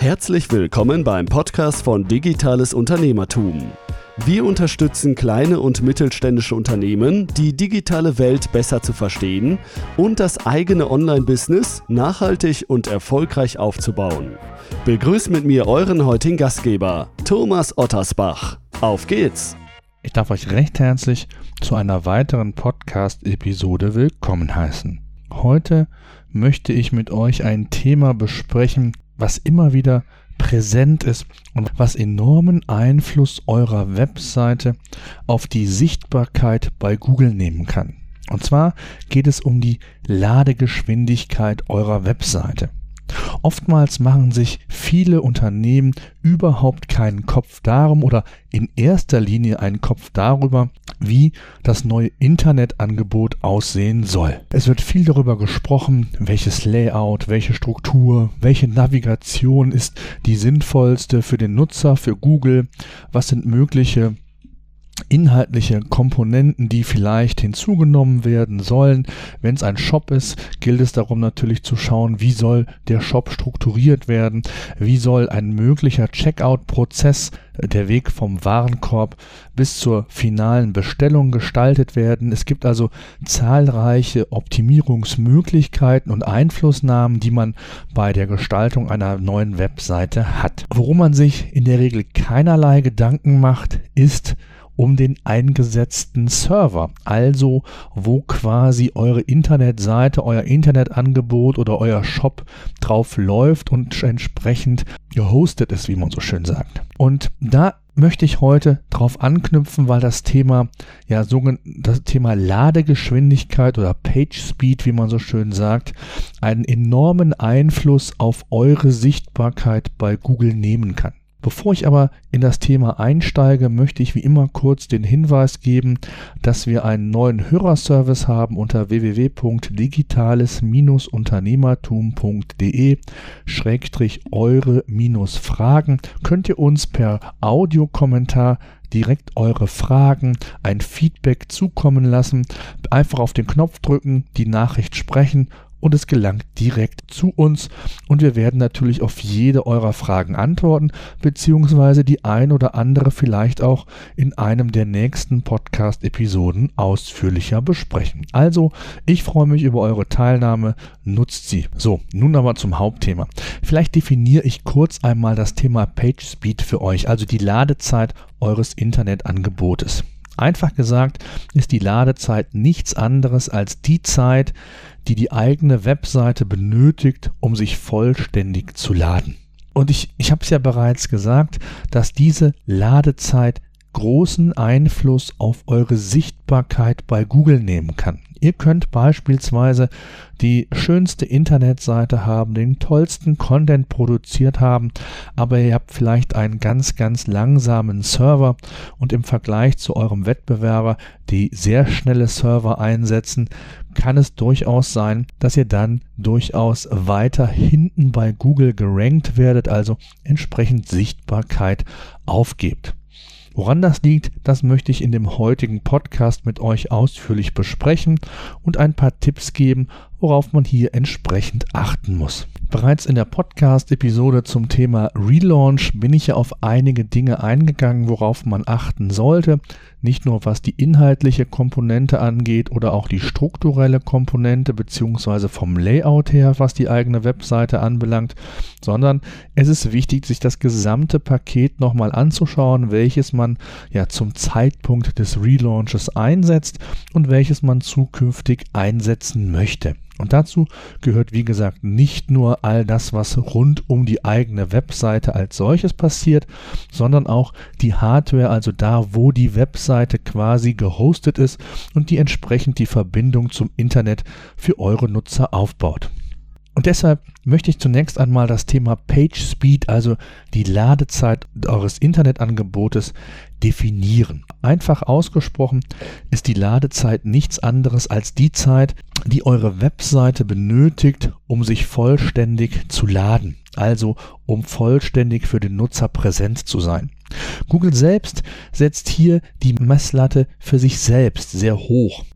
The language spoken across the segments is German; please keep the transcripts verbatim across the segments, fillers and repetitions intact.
Herzlich willkommen beim Podcast von Digitales Unternehmertum. Wir unterstützen kleine und mittelständische Unternehmen, die digitale Welt besser zu verstehen und das eigene Online-Business nachhaltig und erfolgreich aufzubauen. Begrüßt mit mir euren heutigen Gastgeber, Thomas Ottersbach. Auf geht's! Ich darf euch recht herzlich zu einer weiteren Podcast-Episode willkommen heißen. Heute möchte ich mit euch ein Thema besprechen, was immer wieder präsent ist und was enormen Einfluss eurer Webseite auf die Sichtbarkeit bei Google nehmen kann. Und zwar geht es um die Ladegeschwindigkeit eurer Webseite. Oftmals machen sich viele Unternehmen überhaupt keinen Kopf darum oder in erster Linie einen Kopf darüber, wie das neue Internetangebot aussehen soll. Es wird viel darüber gesprochen, welches Layout, welche Struktur, welche Navigation ist die sinnvollste für den Nutzer, für Google, was sind mögliche inhaltliche Komponenten, die vielleicht hinzugenommen werden sollen. Wenn es ein Shop ist, gilt es darum natürlich zu schauen, wie soll der Shop strukturiert werden, wie soll ein möglicher Checkout-Prozess, der Weg vom Warenkorb bis zur finalen Bestellung gestaltet werden. Es gibt also zahlreiche Optimierungsmöglichkeiten und Einflussnahmen, die man bei der Gestaltung einer neuen Webseite hat. Worum man sich in der Regel keinerlei Gedanken macht, ist um den eingesetzten Server, also wo quasi eure Internetseite, euer Internetangebot oder euer Shop drauf läuft und entsprechend gehostet ist, wie man so schön sagt. Und da möchte ich heute drauf anknüpfen, weil das Thema, ja, sogenannte, das Thema Ladegeschwindigkeit oder Page Speed, wie man so schön sagt, einen enormen Einfluss auf eure Sichtbarkeit bei Google nehmen kann. Bevor ich aber in das Thema einsteige, möchte ich wie immer kurz den Hinweis geben, dass wir einen neuen Hörerservice haben unter w w w punkt digitales unternehmertum punkt de schrägstrich eure Fragen. Könnt ihr uns per Audiokommentar direkt eure Fragen, ein Feedback zukommen lassen, einfach auf den Knopf drücken, die Nachricht sprechen und es gelangt direkt zu uns und wir werden natürlich auf jede eurer Fragen antworten, beziehungsweise die ein oder andere vielleicht auch in einem der nächsten Podcast-Episoden ausführlicher besprechen. Also, ich freue mich über eure Teilnahme, nutzt sie. So, nun aber zum Hauptthema. Vielleicht definiere ich kurz einmal das Thema Page Speed für euch, also die Ladezeit eures Internetangebotes. Einfach gesagt ist die Ladezeit nichts anderes als die Zeit, die die eigene Webseite benötigt, um sich vollständig zu laden. Und ich, ich habe es ja bereits gesagt, dass diese Ladezeit großen Einfluss auf eure Sichtbarkeit bei Google nehmen kann. Ihr könnt beispielsweise die schönste Internetseite haben, den tollsten Content produziert haben, aber ihr habt vielleicht einen ganz, ganz langsamen Server und im Vergleich zu eurem Wettbewerber, die sehr schnelle Server einsetzen, kann es durchaus sein, dass ihr dann durchaus weiter hinten bei Google gerankt werdet, also entsprechend Sichtbarkeit aufgebt. Woran das liegt, das möchte ich in dem heutigen Podcast mit euch ausführlich besprechen und ein paar Tipps geben, worauf man hier entsprechend achten muss. Bereits in der Podcast-Episode zum Thema Relaunch bin ich ja auf einige Dinge eingegangen, worauf man achten sollte. Nicht nur was die inhaltliche Komponente angeht oder auch die strukturelle Komponente beziehungsweise vom Layout her, was die eigene Webseite anbelangt, sondern es ist wichtig, sich das gesamte Paket nochmal anzuschauen, welches man ja zum Zeitpunkt des Relaunches einsetzt und welches man zukünftig einsetzen möchte. Und dazu gehört, wie gesagt, nicht nur all das, was rund um die eigene Webseite als solches passiert, sondern auch die Hardware, also da, wo die Webseite quasi gehostet ist und die entsprechend die Verbindung zum Internet für eure Nutzer aufbaut. Und deshalb möchte ich zunächst einmal das Thema Page Speed, also die Ladezeit eures Internetangebotes, definieren. Einfach ausgesprochen ist die Ladezeit nichts anderes als die Zeit, die eure Webseite benötigt, um sich vollständig zu laden, also um vollständig für den Nutzer präsent zu sein. Google selbst setzt hier die Messlatte für sich selbst sehr hoch.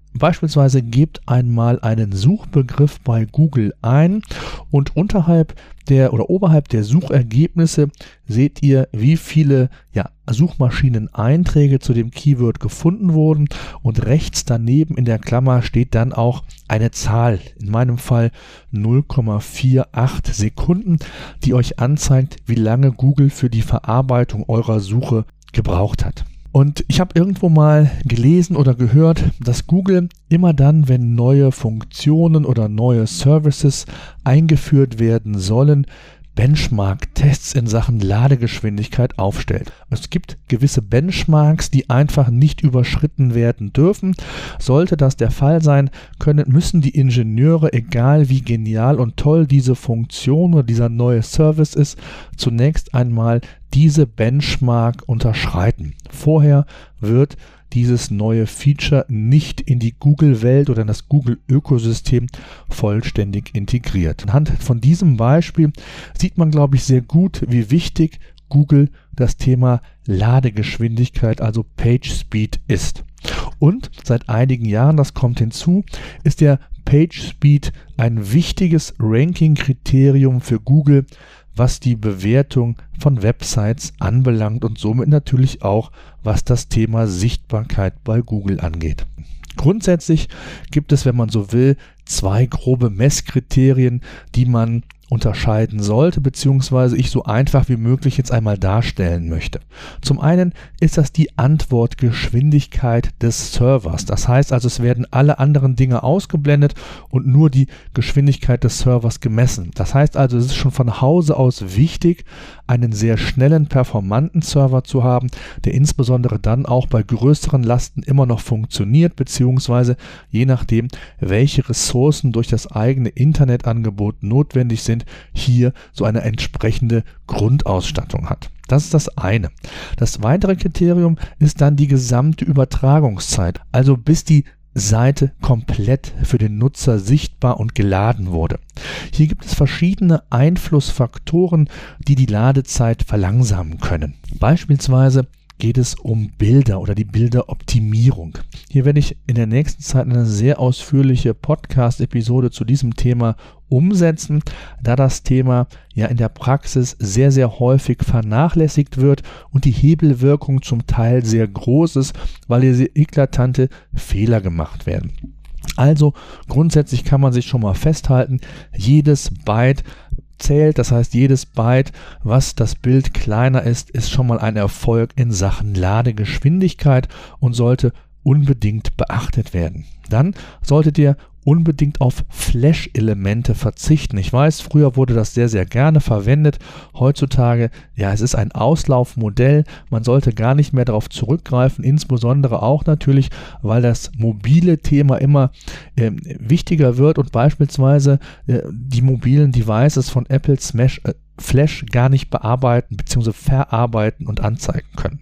Beispielsweise gebt einmal einen Suchbegriff bei Google ein und unterhalb der oder oberhalb der Suchergebnisse seht ihr, wie viele ja, Suchmaschineneinträge zu dem Keyword gefunden wurden, und rechts daneben in der Klammer steht dann auch eine Zahl, in meinem Fall null Komma achtundvierzig Sekunden, die euch anzeigt, wie lange Google für die Verarbeitung eurer Suche gebraucht hat. Und ich habe irgendwo mal gelesen oder gehört, dass Google immer dann, wenn neue Funktionen oder neue Services eingeführt werden sollen, Benchmark-Tests in Sachen Ladegeschwindigkeit aufstellt. Es gibt gewisse Benchmarks, die einfach nicht überschritten werden dürfen. Sollte das der Fall sein, können, müssen die Ingenieure, egal wie genial und toll diese Funktion oder dieser neue Service ist, zunächst einmal diese Benchmark unterschreiten. Vorher wird dieses neue Feature nicht in die Google-Welt oder in das Google-Ökosystem vollständig integriert. Anhand von diesem Beispiel sieht man, glaube ich, sehr gut, wie wichtig Google das Thema Ladegeschwindigkeit, also Page Speed, ist. Und seit einigen Jahren, das kommt hinzu, ist der Page Speed ein wichtiges Ranking-Kriterium für Google, was die Bewertung von Websites anbelangt und somit natürlich auch, was das Thema Sichtbarkeit bei Google angeht. Grundsätzlich gibt es, wenn man so will, zwei grobe Messkriterien, die man unterscheiden sollte, beziehungsweise ich so einfach wie möglich jetzt einmal darstellen möchte. Zum einen ist das die Antwortgeschwindigkeit des Servers. Das heißt also, es werden alle anderen Dinge ausgeblendet und nur die Geschwindigkeit des Servers gemessen. Das heißt also, es ist schon von Hause aus wichtig, einen sehr schnellen, performanten Server zu haben, der insbesondere dann auch bei größeren Lasten immer noch funktioniert, beziehungsweise je nachdem, welche Ressourcen durch das eigene Internetangebot notwendig sind, hier so eine entsprechende Grundausstattung hat. Das ist das eine. Das weitere Kriterium ist dann die gesamte Übertragungszeit, also bis die Seite komplett für den Nutzer sichtbar und geladen wurde. Hier gibt es verschiedene Einflussfaktoren, die die Ladezeit verlangsamen können. Beispielsweise geht es um Bilder oder die Bilderoptimierung. Hier werde ich in der nächsten Zeit eine sehr ausführliche Podcast-Episode zu diesem Thema umsetzen, da das Thema ja in der Praxis sehr, sehr häufig vernachlässigt wird und die Hebelwirkung zum Teil sehr groß ist, weil hier sehr eklatante Fehler gemacht werden. Also grundsätzlich kann man sich schon mal festhalten, jedes Byte zählt, das heißt jedes Byte, was das Bild kleiner ist, ist schon mal ein Erfolg in Sachen Ladegeschwindigkeit und sollte unbedingt beachtet werden. Dann solltet ihr unbedingt auf Flash-Elemente verzichten. Ich weiß, früher wurde das sehr, sehr gerne verwendet. Heutzutage, ja, es ist ein Auslaufmodell. Man sollte gar nicht mehr darauf zurückgreifen, insbesondere auch natürlich, weil das mobile Thema immer äh, wichtiger wird und beispielsweise äh, die mobilen Devices von Apple Smash, äh, Flash gar nicht bearbeiten bzw. verarbeiten und anzeigen können.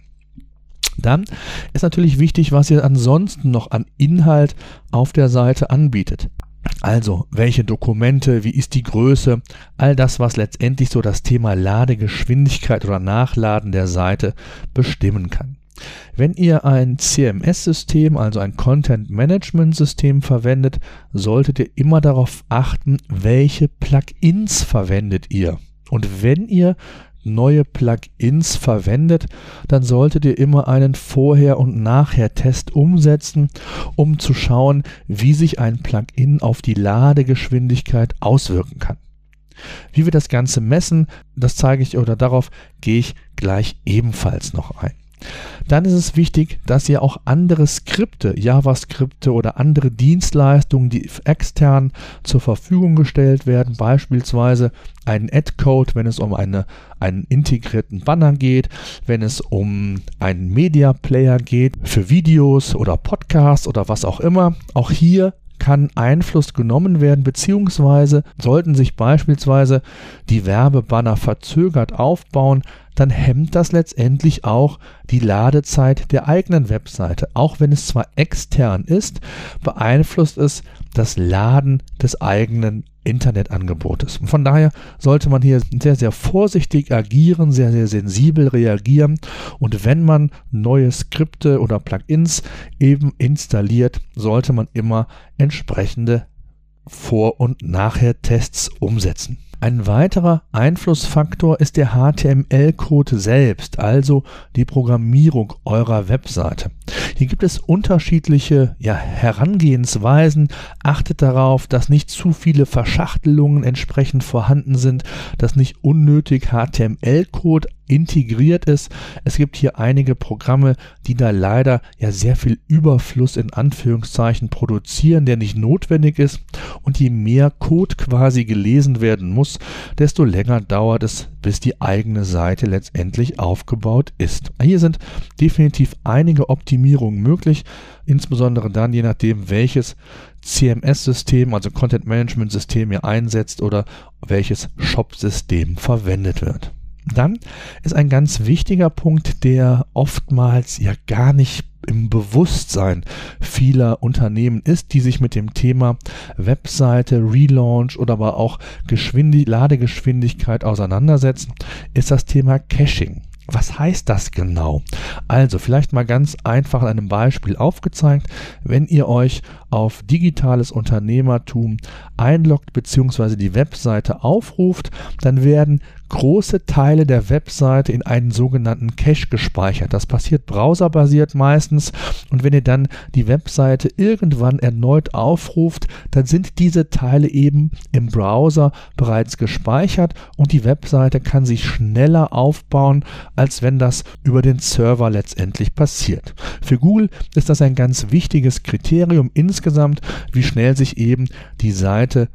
Dann ist natürlich wichtig, was ihr ansonsten noch an Inhalt auf der Seite anbietet. Also, welche Dokumente, wie ist die Größe, all das, was letztendlich so das Thema Ladegeschwindigkeit oder Nachladen der Seite bestimmen kann. Wenn ihr ein C M S-System, also ein Content-Management-System verwendet, solltet ihr immer darauf achten, welche Plugins verwendet ihr. Und wenn ihr neue Plugins verwendet, dann solltet ihr immer einen Vorher- und Nachher-Test umsetzen, um zu schauen, wie sich ein Plugin auf die Ladegeschwindigkeit auswirken kann. Wie wir das Ganze messen, das zeige ich oder darauf gehe ich gleich ebenfalls noch ein. Dann ist es wichtig, dass ihr auch andere Skripte, JavaSkripte oder andere Dienstleistungen, die extern zur Verfügung gestellt werden, beispielsweise einen Ad-Code, wenn es um eine, einen integrierten Banner geht, wenn es um einen Media Player geht, für Videos oder Podcasts oder was auch immer. Auch hier kann Einfluss genommen werden, beziehungsweise sollten sich beispielsweise die Werbebanner verzögert aufbauen, dann hemmt das letztendlich auch die Ladezeit der eigenen Webseite. Auch wenn es zwar extern ist, beeinflusst es das Laden des eigenen Internetangebotes. Von daher sollte man hier sehr, sehr vorsichtig agieren, sehr, sehr sensibel reagieren und wenn man neue Skripte oder Plugins eben installiert, sollte man immer entsprechende Vor- und Nachher-Tests umsetzen. Ein weiterer Einflussfaktor ist der H T M L-Code selbst, also die Programmierung eurer Webseite. Hier gibt es unterschiedliche ja, Herangehensweisen. Achtet darauf, dass nicht zu viele Verschachtelungen entsprechend vorhanden sind, dass nicht unnötig H T M L-Code integriert ist. Es gibt hier einige Programme, die da leider ja sehr viel Überfluss in Anführungszeichen produzieren, der nicht notwendig ist. Und je mehr Code quasi gelesen werden muss, desto länger dauert es, bis die eigene Seite letztendlich aufgebaut ist. Hier sind definitiv einige Optimierungen möglich, insbesondere dann, je nachdem, welches C M S-System, also Content-Management-System ihr einsetzt oder welches Shop-System verwendet wird. Dann ist ein ganz wichtiger Punkt, der oftmals ja gar nicht im Bewusstsein vieler Unternehmen ist, die sich mit dem Thema Webseite, Relaunch oder aber auch Geschwindig- Ladegeschwindigkeit auseinandersetzen, ist das Thema Caching. Was heißt das genau? Also vielleicht mal ganz einfach an einem Beispiel aufgezeigt. Wenn ihr euch auf digitales Unternehmertum einloggt bzw. die Webseite aufruft, dann werden große Teile der Webseite in einen sogenannten Cache gespeichert. Das passiert browserbasiert meistens und wenn ihr dann die Webseite irgendwann erneut aufruft, dann sind diese Teile eben im Browser bereits gespeichert und die Webseite kann sich schneller aufbauen, als wenn das über den Server letztendlich passiert. Für Google ist das ein ganz wichtiges Kriterium insgesamt, wie schnell sich eben die Seite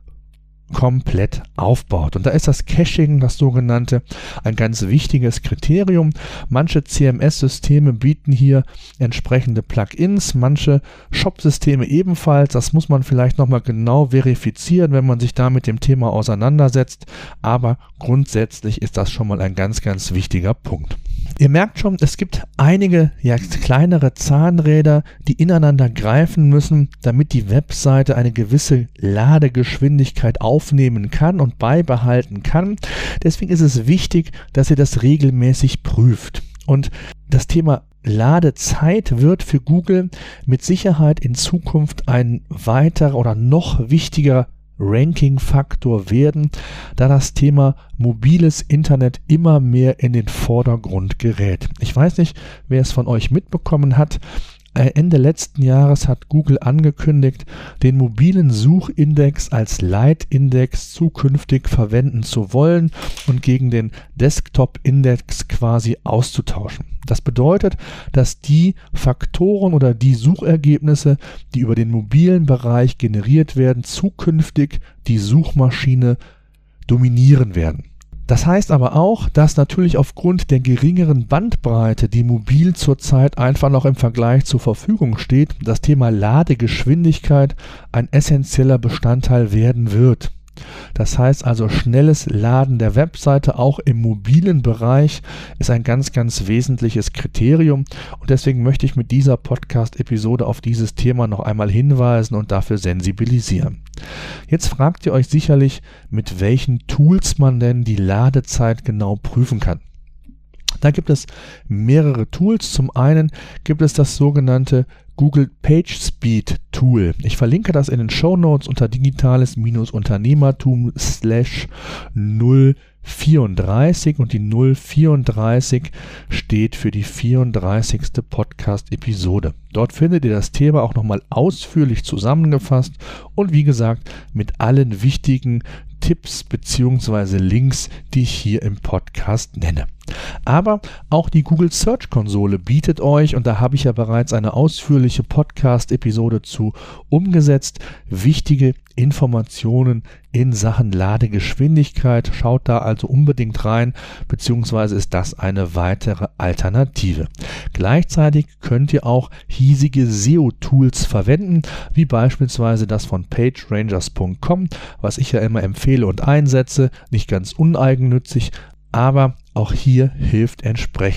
komplett aufbaut. Und da ist das Caching, das sogenannte, ein ganz wichtiges Kriterium. Manche C M S-Systeme bieten hier entsprechende Plugins, manche Shop-Systeme ebenfalls. Das muss man vielleicht nochmal genau verifizieren, wenn man sich da mit dem Thema auseinandersetzt. Aber grundsätzlich ist das schon mal ein ganz, ganz wichtiger Punkt. Ihr merkt schon, es gibt einige ja, kleinere Zahnräder, die ineinander greifen müssen, damit die Webseite eine gewisse Ladegeschwindigkeit aufnehmen kann und beibehalten kann. Deswegen ist es wichtig, dass ihr das regelmäßig prüft. Und das Thema Ladezeit wird für Google mit Sicherheit in Zukunft ein weiterer oder noch wichtiger Ranking-Faktor werden, da das Thema mobiles Internet immer mehr in den Vordergrund gerät. Ich weiß nicht, wer es von euch mitbekommen hat. Ende letzten Jahres hat Google angekündigt, den mobilen Suchindex als Leitindex zukünftig verwenden zu wollen und gegen den Desktop-Index quasi auszutauschen. Das bedeutet, dass die Faktoren oder die Suchergebnisse, die über den mobilen Bereich generiert werden, zukünftig die Suchmaschine dominieren werden. Das heißt aber auch, dass natürlich aufgrund der geringeren Bandbreite, die mobil zurzeit einfach noch im Vergleich zur Verfügung steht, das Thema Ladegeschwindigkeit ein essentieller Bestandteil werden wird. Das heißt also, schnelles Laden der Webseite auch im mobilen Bereich ist ein ganz, ganz wesentliches Kriterium und deswegen möchte ich mit dieser Podcast-Episode auf dieses Thema noch einmal hinweisen und dafür sensibilisieren. Jetzt fragt ihr euch sicherlich, mit welchen Tools man denn die Ladezeit genau prüfen kann. Da gibt es mehrere Tools. Zum einen gibt es das sogenannte Google PageSpeed Tool. Ich verlinke das in den Shownotes unter digitales-unternehmertum slash null vierunddreißig und die null vierunddreißig steht für die vierunddreißigste Podcast-Episode. Dort findet ihr das Thema auch nochmal ausführlich zusammengefasst und wie gesagt mit allen wichtigen Tipps bzw. Links, die ich hier im Podcast nenne. Aber auch die Google Search Konsole bietet euch, und da habe ich ja bereits eine ausführliche Podcast-Episode zu umgesetzt, wichtige Informationen in Sachen Ladegeschwindigkeit. Schaut da also unbedingt rein, beziehungsweise ist das eine weitere Alternative. Gleichzeitig könnt ihr auch hiesige S E O-Tools verwenden, wie beispielsweise das von pagerangers punkt com, was ich ja immer empfehle und einsetze, nicht ganz uneigennützig, aber auch hier hilft entsprechend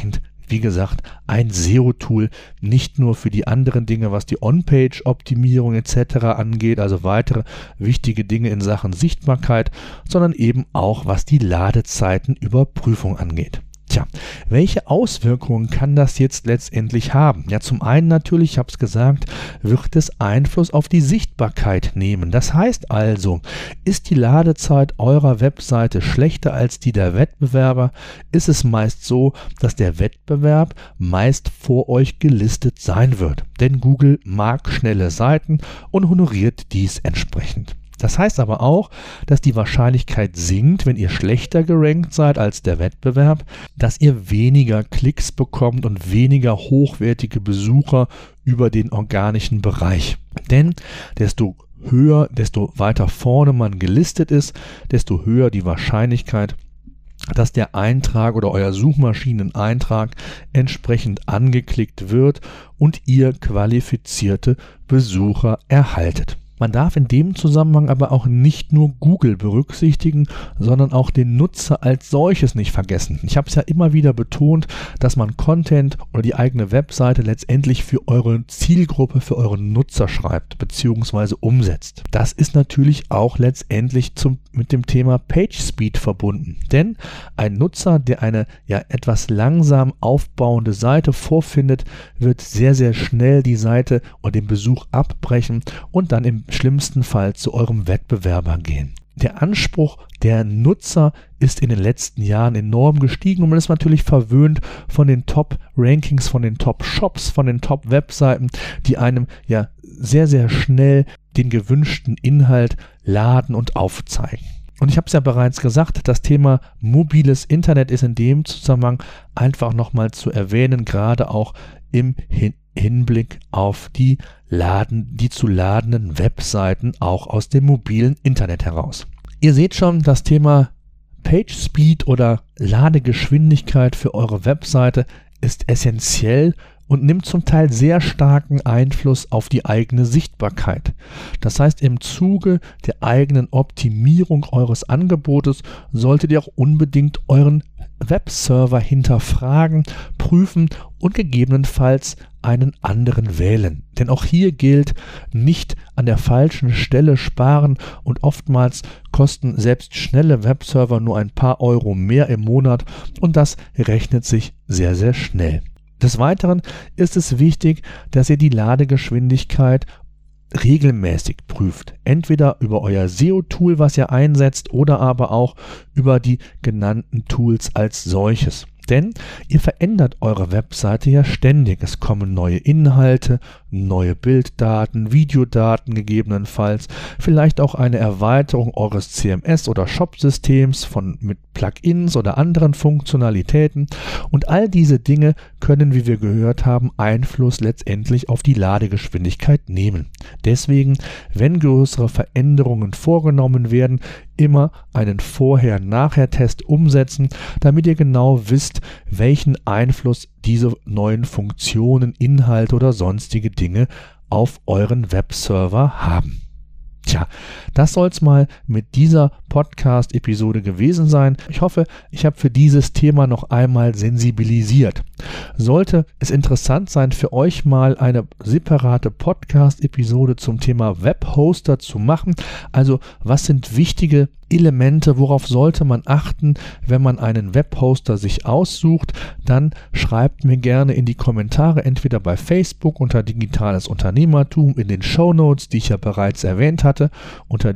wie gesagt, ein S E O-Tool, nicht nur für die anderen Dinge, was die On-Page-Optimierung et cetera angeht, also weitere wichtige Dinge in Sachen Sichtbarkeit, sondern eben auch, was die Ladezeitenüberprüfung angeht. Tja, welche Auswirkungen kann das jetzt letztendlich haben? Ja, zum einen natürlich, ich habe es gesagt, wird es Einfluss auf die Sichtbarkeit nehmen. Das heißt also, ist die Ladezeit eurer Webseite schlechter als die der Wettbewerber, ist es meist so, dass der Wettbewerb meist vor euch gelistet sein wird. Denn Google mag schnelle Seiten und honoriert dies entsprechend. Das heißt aber auch, dass die Wahrscheinlichkeit sinkt, wenn ihr schlechter gerankt seid als der Wettbewerb, dass ihr weniger Klicks bekommt und weniger hochwertige Besucher über den organischen Bereich. Denn desto höher, desto weiter vorne man gelistet ist, desto höher die Wahrscheinlichkeit, dass der Eintrag oder euer Suchmaschineneintrag entsprechend angeklickt wird und ihr qualifizierte Besucher erhaltet. Man darf in dem Zusammenhang aber auch nicht nur Google berücksichtigen, sondern auch den Nutzer als solches nicht vergessen. Ich habe es ja immer wieder betont, dass man Content oder die eigene Webseite letztendlich für eure Zielgruppe, für euren Nutzer schreibt bzw. umsetzt. Das ist natürlich auch letztendlich zum, mit dem Thema Page Speed verbunden. Denn ein Nutzer, der eine ja etwas langsam aufbauende Seite vorfindet, wird sehr, sehr schnell die Seite oder den Besuch abbrechen und dann im schlimmsten Fall zu eurem Wettbewerber gehen. Der Anspruch der Nutzer ist in den letzten Jahren enorm gestiegen und man ist natürlich verwöhnt von den Top-Rankings, von den Top-Shops, von den Top-Webseiten, die einem ja sehr, sehr schnell den gewünschten Inhalt laden und aufzeigen. Und ich habe es ja bereits gesagt, das Thema mobiles Internet ist in dem Zusammenhang einfach nochmal zu erwähnen, gerade auch im Hin- Hinblick auf die Laden, die zu ladenden Webseiten auch aus dem mobilen Internet heraus. Ihr seht schon, das Thema Page Speed oder Ladegeschwindigkeit für eure Webseite ist essentiell und nimmt zum Teil sehr starken Einfluss auf die eigene Sichtbarkeit. Das heißt, im Zuge der eigenen Optimierung eures Angebotes solltet ihr auch unbedingt euren Webserver hinterfragen, prüfen und gegebenenfalls einen anderen wählen. Denn auch hier gilt, nicht an der falschen Stelle sparen und oftmals kosten selbst schnelle Webserver nur ein paar Euro mehr im Monat und das rechnet sich sehr, sehr schnell. Des Weiteren ist es wichtig, dass ihr die Ladegeschwindigkeit regelmäßig prüft. Entweder über euer S E O-Tool, was ihr einsetzt, oder aber auch über die genannten Tools als solches. Denn ihr verändert eure Webseite ja ständig. Es kommen neue Inhalte, neue Bilddaten, Videodaten gegebenenfalls, vielleicht auch eine Erweiterung eures C M S- oder Shop-Systems von, mit Plugins oder anderen Funktionalitäten. Und all diese Dinge können, wie wir gehört haben, Einfluss letztendlich auf die Ladegeschwindigkeit nehmen. Deswegen, wenn größere Veränderungen vorgenommen werden, immer einen Vorher-Nachher-Test umsetzen, damit ihr genau wisst, welchen Einfluss diese neuen Funktionen, Inhalte oder sonstige Dinge auf euren Webserver haben. Tja, das soll es mal mit dieser Podcast-Episode gewesen sein. Ich hoffe, ich habe für dieses Thema noch einmal sensibilisiert. Sollte es interessant sein, für euch mal eine separate Podcast-Episode zum Thema Webhoster zu machen, also was sind wichtige Elemente, worauf sollte man achten, wenn man einen Webhoster sich aussucht, dann schreibt mir gerne in die Kommentare, entweder bei Facebook unter Digitales Unternehmertum, in den Shownotes, die ich ja bereits erwähnt hatte, unter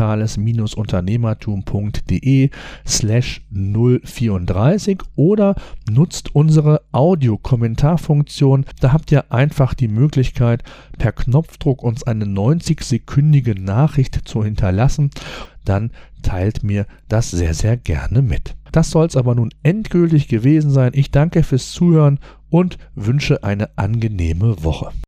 digitales-unternehmertum.de slash null vierunddreißig oder nutzt unsere Audiokommentarfunktion. Da habt ihr einfach die Möglichkeit, per Knopfdruck uns eine neunzig-sekündige Nachricht zu hinterlassen. Dann teilt mir das sehr, sehr gerne mit. Das soll es aber nun endgültig gewesen sein. Ich danke fürs Zuhören und wünsche eine angenehme Woche.